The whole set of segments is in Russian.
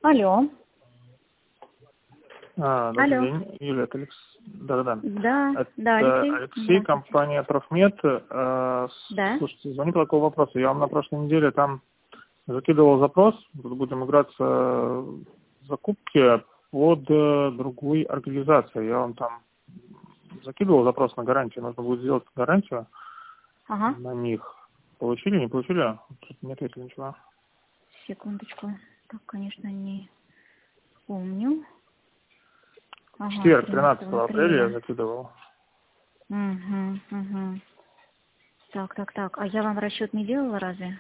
Алло. Добрый Алло. день, Юлия, это Да-да-да. Да, Это Алексей. Алексей, компания «Профмет». Да. Слушайте, звоню по такому вопросу. Я вам на прошлой неделе там закидывал запрос, будем играться в закупки под другой организацией. Я вам там закидывал запрос на гарантию, нужно будет сделать гарантию Ага. на них. Получили, не получили? Тут не ответили ничего. Секундочку. Так, конечно, не помню. Ага, Четверг, 13 13 апреля я апреля. закидывал. Угу. Так. А я вам расчет не делала разве?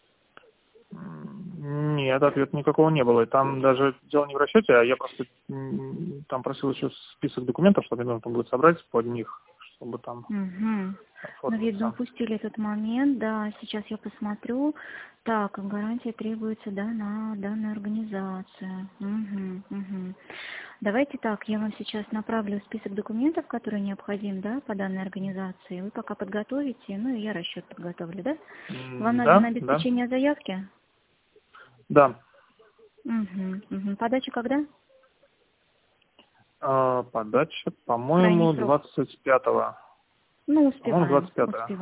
Нет, ответа никакого не было. И там даже дело не в расчете, а я просто там просил еще список документов, чтобы мне нужно будет собрать под них, чтобы там Ну, видно, оформиться. упустили этот момент. Да, сейчас я посмотрю. Так, гарантия требуется, да, на данную организацию. Угу. Давайте так, я вам сейчас направлю список документов, которые необходимы, да, по данной организации. Вы пока подготовите, ну и я расчет подготовлю, да? Вам надо на Да, да, обеспечение заявки? да. Угу. Подача когда? Подача, Крайний по-моему, срок. 25-го. Ну, По-моему, успеваем. 25-го.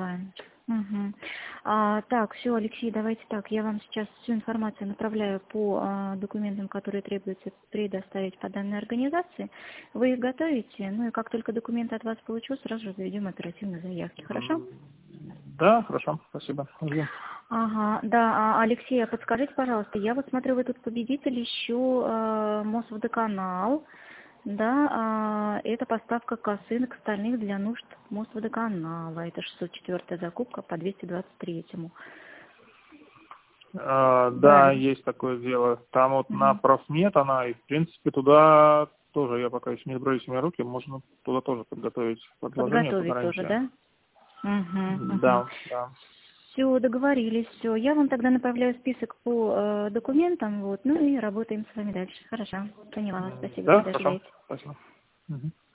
Так, все, Алексей, давайте так. Я вам сейчас всю информацию направляю по документам, которые требуется предоставить по данной организации. Вы их готовите, ну и как только документы от вас получу, сразу же заведем оперативные заявки. Хорошо? Да, хорошо, спасибо. Жду. Ага, да, Алексей, а подскажите, пожалуйста, я вот смотрю, вы тут победитель еще Мосводоканал. Да, это поставка косынок стальных для нужд Мосводоканала. Это 604-я закупка по 223-му. Да, Правильно. есть такое дело. Там вот на Угу. профмет она, и в принципе туда тоже, я пока еще не сброю себе руки, можно туда тоже подготовить предложение по Подготовить тоже, гарантии. да? Угу. Да, да. Все, договорились, все. Я вам тогда направляю список по документам, вот, ну и работаем с вами дальше. Хорошо, поняла вас, спасибо, Да, тогда хорошо. ожидайте. Спасибо. Мгм.